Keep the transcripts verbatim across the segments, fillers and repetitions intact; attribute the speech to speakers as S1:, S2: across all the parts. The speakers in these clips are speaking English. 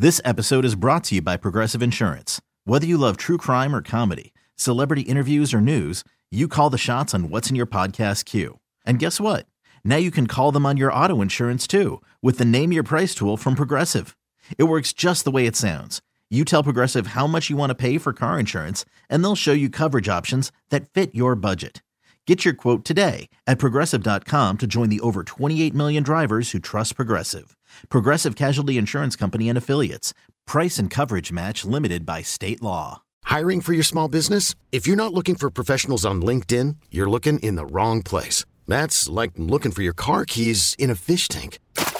S1: This episode is brought to you by Progressive Insurance. Whether you love true crime or comedy, celebrity interviews or news, you call the shots on what's in your podcast queue. And guess what? Now you can call them on your auto insurance too with the Name Your Price tool from Progressive. It works just the way it sounds. You tell Progressive how much you want to pay for car insurance, and they'll show you coverage options that fit your budget. Get your quote today at Progressive dot com to join the over twenty-eight million drivers who trust Progressive. Progressive Casualty Insurance Company and Affiliates. Price and coverage match limited by state law.
S2: Hiring for your small business? If you're not looking for professionals on LinkedIn, you're looking in the wrong place. That's like looking for your car keys in a fish tank.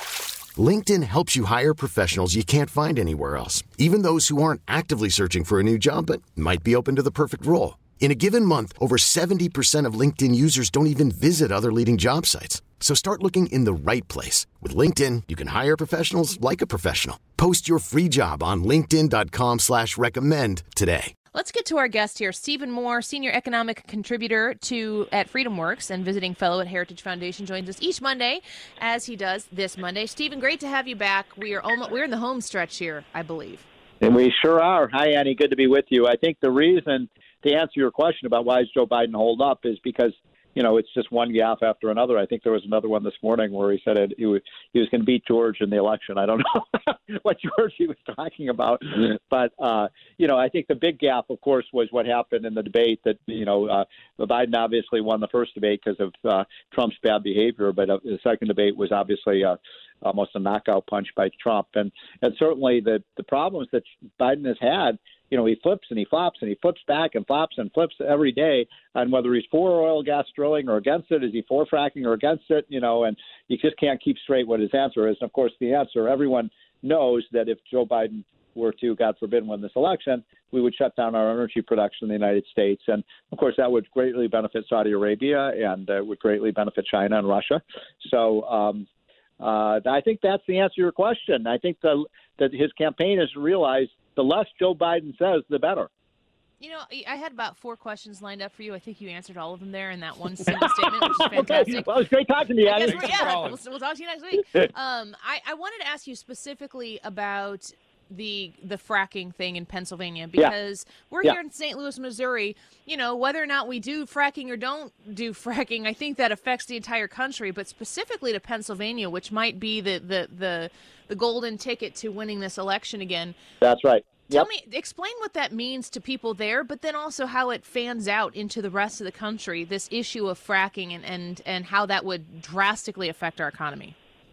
S2: LinkedIn helps you hire professionals you can't find anywhere else, even those who aren't actively searching for a new job but might be open to the perfect role. In a given month, over seventy percent of LinkedIn users don't even visit other leading job sites. So start looking in the right place. With LinkedIn, you can hire professionals like a professional. Post your free job on linkedin dot com slash recommend today.
S3: Let's get to our guest here, Stephen Moore, Senior Economic Contributor to at FreedomWorks and visiting fellow at Heritage Foundation, joins us each Monday, as he does this Monday. Stephen, great to have you back. We are almost, we're in the home stretch here, I believe.
S4: And we sure are. Hi, Annie. Good to be with you. I think the reason, to answer your question about why is Joe Biden hold up, is because, you know, it's just one gaffe after another. I think there was another one this morning where he said it, he was, he was going to beat George in the election. I don't know what George he was talking about. But, uh, you know, I think the big gaffe, of course, was what happened in the debate that, you know, uh, Biden obviously won the first debate because of uh, Trump's bad behavior. But uh, the second debate was obviously uh, almost a knockout punch by Trump. And, and certainly the, the problems that Biden has had, you know, he flips and he flops and he flips back and flops and flips every day on whether he's for oil gas drilling or against it. Is he for fracking or against it? You know, and you just can't keep straight what his answer is. And, of course, the answer, everyone knows that if Joe Biden were to, God forbid, win this election, we would shut down our energy production in the United States. And, of course, that would greatly benefit Saudi Arabia and uh, would greatly benefit China and Russia. So um, uh, I think that's the answer to your question. I think the, that his campaign has realized the less Joe Biden says, the better.
S3: You know, I had about four questions lined up for you. I think you answered all of them there in that one single statement, which is fantastic.
S4: Okay. Well, it was great talking to you, Annie.
S3: Yeah, we'll, we'll talk to you next week. Um, I, I wanted to ask you specifically about the the fracking thing in Pennsylvania, because yeah. we're yeah. here in Saint Louis, Missouri. You know, whether or not we do fracking or don't do fracking, I think that affects the entire country, but specifically to Pennsylvania, which might be the the the, the golden ticket to winning this election again.
S4: That's right.
S3: Tell
S4: yep.
S3: me, explain what that means to people there, but then also how it fans out into the rest of the country, this issue of fracking and, and, and how that would drastically affect our economy.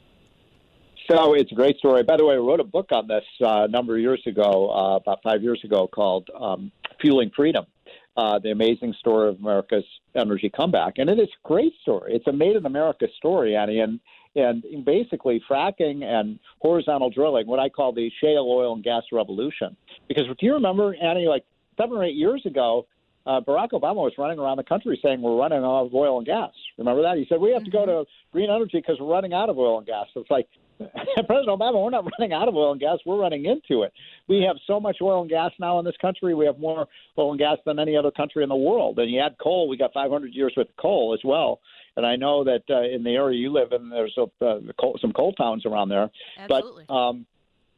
S4: So it's a great story. By the way, I wrote a book on this uh, a number of years ago, uh, about five years ago, called um, Fueling Freedom, uh, the amazing story of America's energy comeback. And it is a great story. It's a made-in-America story, Annie, and And basically, fracking and horizontal drilling, what I call the shale oil and gas revolution. Because do you remember, Annie, like seven or eight years ago, uh, Barack Obama was running around the country saying we're running out of oil and gas. Remember that? He said we have to go to green energy because we're running out of oil and gas. So it's like, President Obama, we're not running out of oil and gas. We're running into it. We have so much oil and gas now in this country. We have more oil and gas than any other country in the world. And you add coal, we got five hundred years with coal as well. And I know that uh, in the area you live in, there's a, uh, coal, some coal towns around there.
S3: Absolutely.
S4: But um,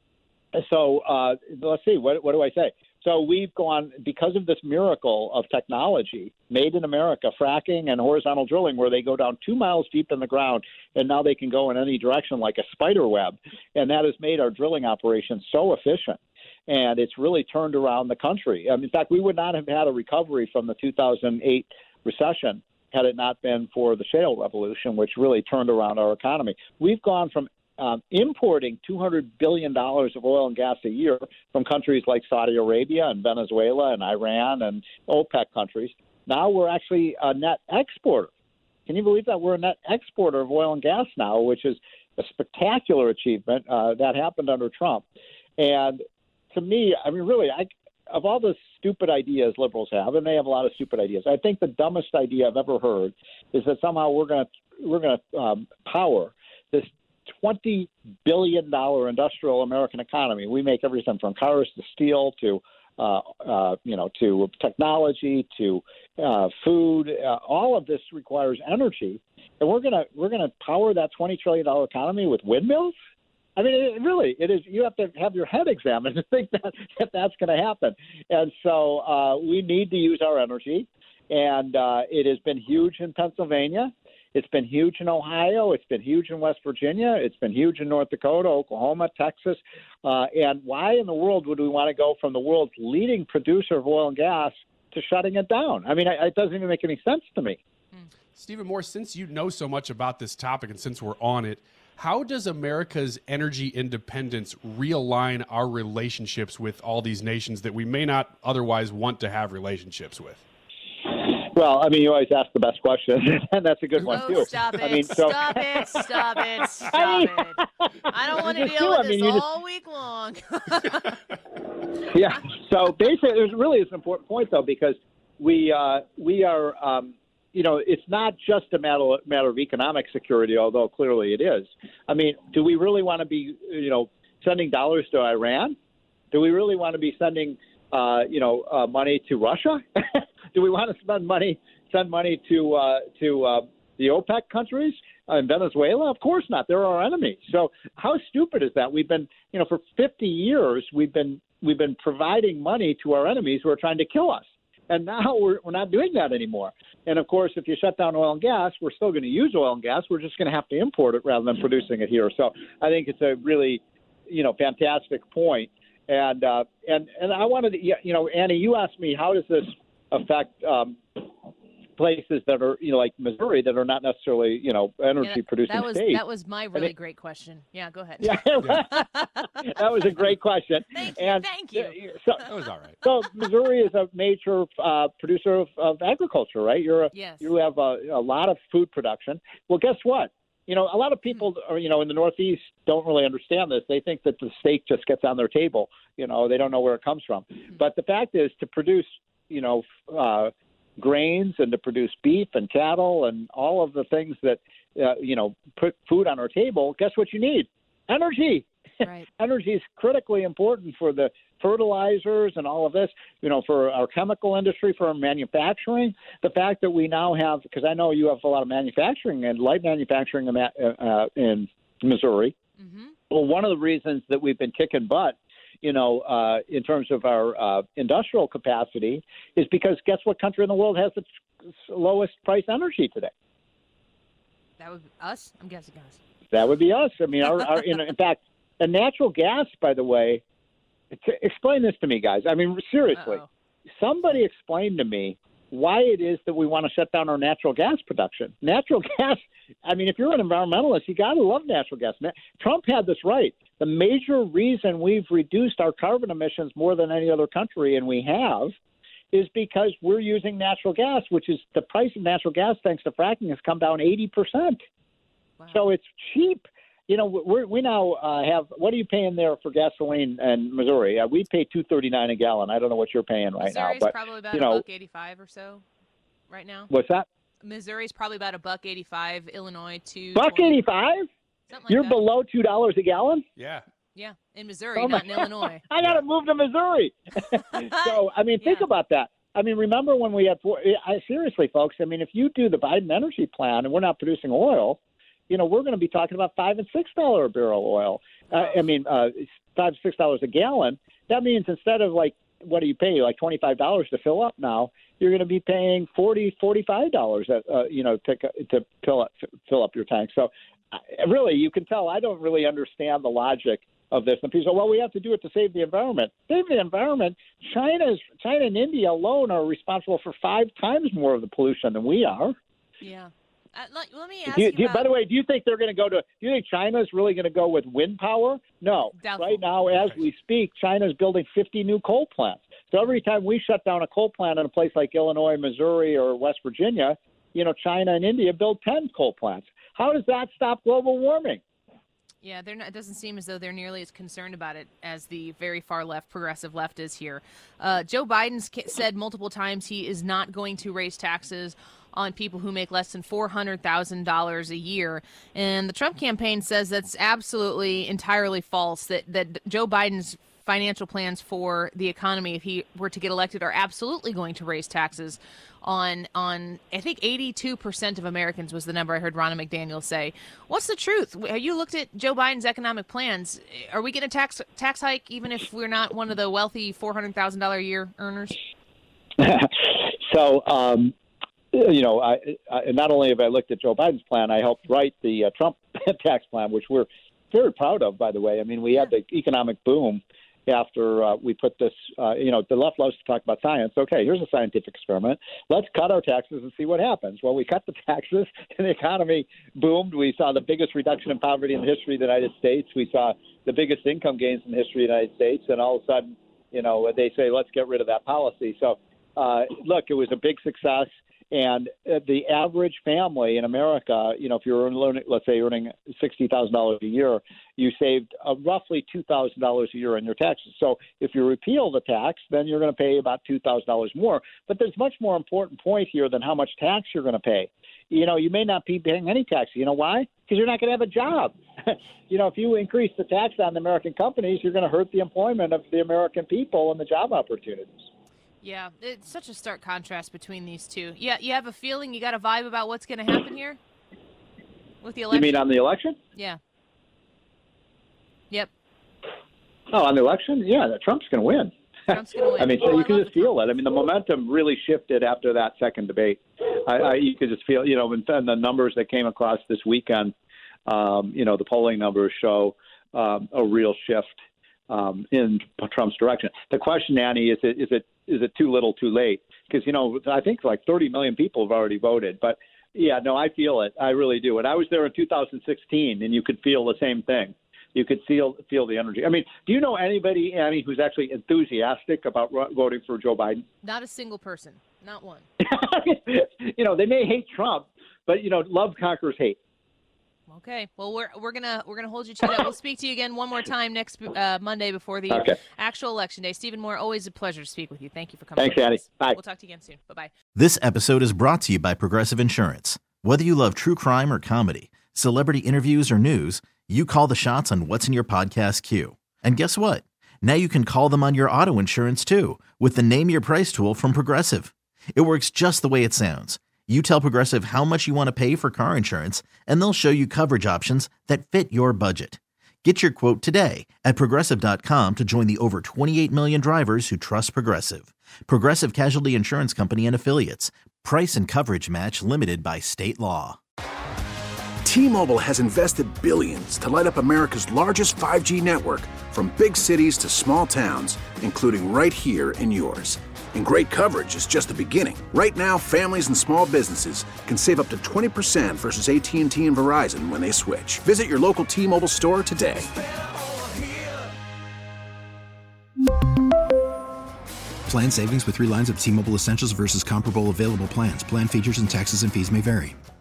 S4: so uh, let's see, what, what do I say? So we've gone, because of this miracle of technology, made in America, fracking and horizontal drilling, where they go down two miles deep in the ground, and now they can go in any direction like a spider web. And that has made our drilling operations so efficient. And it's really turned around the country. Um, in fact, we would not have had a recovery from the two thousand eight recession had it not been for the shale revolution, which really turned around our economy. We've gone from um, importing two hundred billion dollars of oil and gas a year from countries like Saudi Arabia and Venezuela and Iran and OPEC countries. Now we're actually a net exporter. Can you believe that? We're a net exporter of oil and gas now, which is a spectacular achievement uh, that happened under Trump. And to me, I mean, really, I, of all the stupid ideas liberals have, and they have a lot of stupid ideas, I think the dumbest idea I've ever heard is that somehow we're going to we're going to um, power this twenty billion dollars industrial American economy. We make everything from cars to steel to uh, uh, you know to technology to uh, food. Uh, all of this requires energy, and we're gonna we're gonna power that twenty trillion dollars economy with windmills. I mean, it, really, it is. You have to have your head examined to think that, that that's going to happen. And so uh, we need to use our energy. And uh, it has been huge in Pennsylvania. It's been huge in Ohio. It's been huge in West Virginia. It's been huge in North Dakota, Oklahoma, Texas. Uh, and why in the world would we want to go from the world's leading producer of oil and gas to shutting it down? I mean, it doesn't even make any sense to me.
S5: Stephen Moore, since you know so much about this topic and since we're on it, how does America's energy independence realign our relationships with all these nations that we may not otherwise want to have relationships with?
S4: Well, I mean, you always ask the best question, and that's a good one,
S3: oh,
S4: too.
S3: Stop it,
S4: I mean, so...
S3: stop it, stop it, stop
S4: I mean,
S3: it. I don't want to deal
S4: do.
S3: with
S4: I mean,
S3: this
S4: just...
S3: all week long.
S4: Yeah, so basically, there's really is an important point, though, because we, uh, we are, um, you know, it's not just a matter, matter of economic security, although clearly it is. I mean, do we really want to be, you know, sending dollars to Iran? Do we really want to be sending, uh, you know, uh, money to Russia? Do we want to spend money, send money to uh, to uh, the OPEC countries uh, in Venezuela? Of course not. They're our enemies. So how stupid is that? We've been, you know, for fifty years, we've been we've been providing money to our enemies who are trying to kill us, and now we're we're not doing that anymore. And of course, if you shut down oil and gas, we're still going to use oil and gas. We're just going to have to import it rather than producing it here. So I think it's a really, you know, fantastic point. And uh, and and I wanted to, you know, Annie, you asked me how does this affect um, places that are, you know, like Missouri that are not necessarily, you know, energy
S3: yeah,
S4: producing
S3: that was,
S4: states.
S3: That was my really
S4: it,
S3: great question. Yeah, go ahead.
S4: Yeah, that was a great question.
S3: Thank you.
S4: And
S3: thank you.
S4: So,
S5: that was all right.
S4: So Missouri is a major uh, producer of, of agriculture, right? You're a,
S3: yes.
S4: You have a, a lot of food production. Well, guess what? You know, a lot of people, are, you know, in the Northeast don't really understand this. They think that the steak just gets on their table. You know, they don't know where it comes from. But the fact is, to produce, you know, uh, grains and to produce beef and cattle and all of the things that, uh, you know, put food on our table, guess what you need? Energy.
S3: Right.
S4: Energy is critically important for the fertilizers and all of this, you know, for our chemical industry, for our manufacturing. The fact that we now have, because I know you have a lot of manufacturing and light manufacturing in, uh, in Missouri. Mm-hmm. Well, one of the reasons that we've been kicking butt, you know, uh, in terms of our uh, industrial capacity is because guess what country in the world has the lowest price energy today?
S3: That would be us? I'm guessing us.
S4: That would be us. I mean, our, our, in, in fact, and natural gas, by the way, to explain this to me, guys. I mean, seriously, Uh-oh. somebody explain to me why it is that we want to shut down our natural gas production. Natural gas, I mean, if you're an environmentalist, you got to love natural gas. Trump had this right. The major reason we've reduced our carbon emissions more than any other country, and we have, is because we're using natural gas, which is the price of natural gas, thanks to fracking, has come down eighty percent. Wow. So it's cheap. You know, we're, we now uh, have, what are you paying there for gasoline in Missouri? Uh, we pay two thirty-nine a gallon. I don't know what you're paying right
S3: Missouri's
S4: now. But
S3: probably about
S4: you
S3: a
S4: know,
S3: buck eighty-five or so right now.
S4: What's that?
S3: Missouri's probably about a buck eighty-five. Illinois, two.
S4: Buck eighty-five?
S3: Something like
S4: You're
S3: that.
S4: below two dollars a gallon?
S5: Yeah.
S3: Yeah, in Missouri,
S4: oh
S3: not in Illinois.
S4: I got to move to Missouri. So, I mean, think
S3: yeah.
S4: about that. I mean, remember when we had, I, seriously, folks, I mean, if you do the Biden energy plan and we're not producing oil, you know, we're going to be talking about five and six dollar a barrel oil. Uh, I mean, uh, five six dollars a gallon. That means instead of like, what do you pay? Like twenty five dollars to fill up now. You're going to be paying forty forty five dollars. At uh, you know, to to fill up fill up your tank. So, uh, really, you can tell I don't really understand the logic of this. And people say, well, we have to do it to save the environment. Save the environment. China's China and India alone are responsible for five times more of the pollution than we are.
S3: Yeah. Uh, let, let me ask
S4: do you,
S3: you,
S4: do you
S3: about...
S4: By the way, do you think they're going to go to? Do you think China's really going to go with wind power? No.
S3: Doubtful.
S4: Right now, as we speak, China's building fifty new coal plants. So every time we shut down a coal plant in a place like Illinois, Missouri, or West Virginia, you know, China and India build ten coal plants. How does that stop global warming?
S3: Yeah, they're not, it doesn't seem as though they're nearly as concerned about it as the very far left, progressive left is here. Uh, Joe Biden's said multiple times he is not going to raise taxes on people who make less than four hundred thousand dollars a year. And the Trump campaign says that's absolutely entirely false, that, that Joe Biden's financial plans for the economy if he were to get elected are absolutely going to raise taxes on, on I think eighty-two percent of Americans was the number I heard Ronna McDaniel say. What's the truth? Have you looked at Joe Biden's economic plans? Are we getting a tax, tax hike even if we're not one of the wealthy four hundred thousand dollars a year earners?
S4: so, um, you know, I, I not only have I looked at Joe Biden's plan, I helped write the uh, Trump tax plan, which we're very proud of, by the way. I mean, we had the economic boom after uh, we put this, uh, you know, the left loves to talk about science. Okay, here's a scientific experiment. Let's cut our taxes and see what happens. Well, we cut the taxes and the economy boomed. We saw the biggest reduction in poverty in the history of the United States. We saw the biggest income gains in the history of the United States. And all of a sudden, you know, they say, let's get rid of that policy. So, uh, look, it was a big success. And the average family in America, you know, if you're earning, let's say, earning sixty thousand dollars a year, you saved uh, roughly two thousand dollars a year on your taxes. So if you repeal the tax, then you're going to pay about two thousand dollars more. But there's much more important point here than how much tax you're going to pay. You know, you may not be paying any tax. You know why? Because you're not going to have a job. You know, if you increase the tax on the American companies, you're going to hurt the employment of the American people and the job opportunities.
S3: Yeah, it's such a stark contrast between these two. Yeah, you have a feeling, you got a vibe about what's going to happen here with the election?
S4: You mean on the election?
S3: Yeah. Yep.
S4: Oh, on the election? Yeah, Trump's going to win.
S3: Trump's going to win.
S4: I mean, so
S3: oh,
S4: you
S3: I
S4: can just feel it. I mean, the momentum really shifted after that second debate. I, I, you could just feel, you know, and the numbers that came across this weekend, um, you know, the polling numbers show um, a real shift um, in Trump's direction. The question, Annie, is it is it is it too little, too late? Because, you know, I think like thirty million people have already voted. But, yeah, no, I feel it. I really do. And I was there in two thousand sixteen, and you could feel the same thing. You could feel feel the energy. I mean, do you know anybody, Annie, who's actually enthusiastic about voting for Joe Biden?
S3: Not a single person. Not one.
S4: You know, they may hate Trump, but, you know, love conquers hate.
S3: Okay. Well, we're we're gonna we're gonna hold you to that. We'll speak to you again one more time next uh, Monday before the
S4: okay.
S3: actual election day. Stephen Moore, always a pleasure to speak with you. Thank you for coming.
S4: Thanks, Annie. Bye.
S3: We'll talk to you again soon. Bye bye.
S1: This episode is brought to you by Progressive Insurance. Whether you love true crime or comedy, celebrity interviews or news, you call the shots on what's in your podcast queue. And guess what? Now you can call them on your auto insurance too with the Name Your Price tool from Progressive. It works just the way it sounds. You tell Progressive how much you want to pay for car insurance, and they'll show you coverage options that fit your budget. Get your quote today at Progressive dot com to join the over twenty-eight million drivers who trust Progressive. Progressive Casualty Insurance Company and Affiliates. Price and coverage match limited by state law.
S6: T-Mobile has invested billions to light up America's largest five G network, from big cities to small towns, including right here in yours. And great coverage is just the beginning. Right now, families and small businesses can save up to twenty percent versus A T and T and Verizon when they switch. Visit your local T-Mobile store today.
S7: Plan savings with three lines of T-Mobile Essentials versus comparable available plans. Plan features and taxes and fees may vary.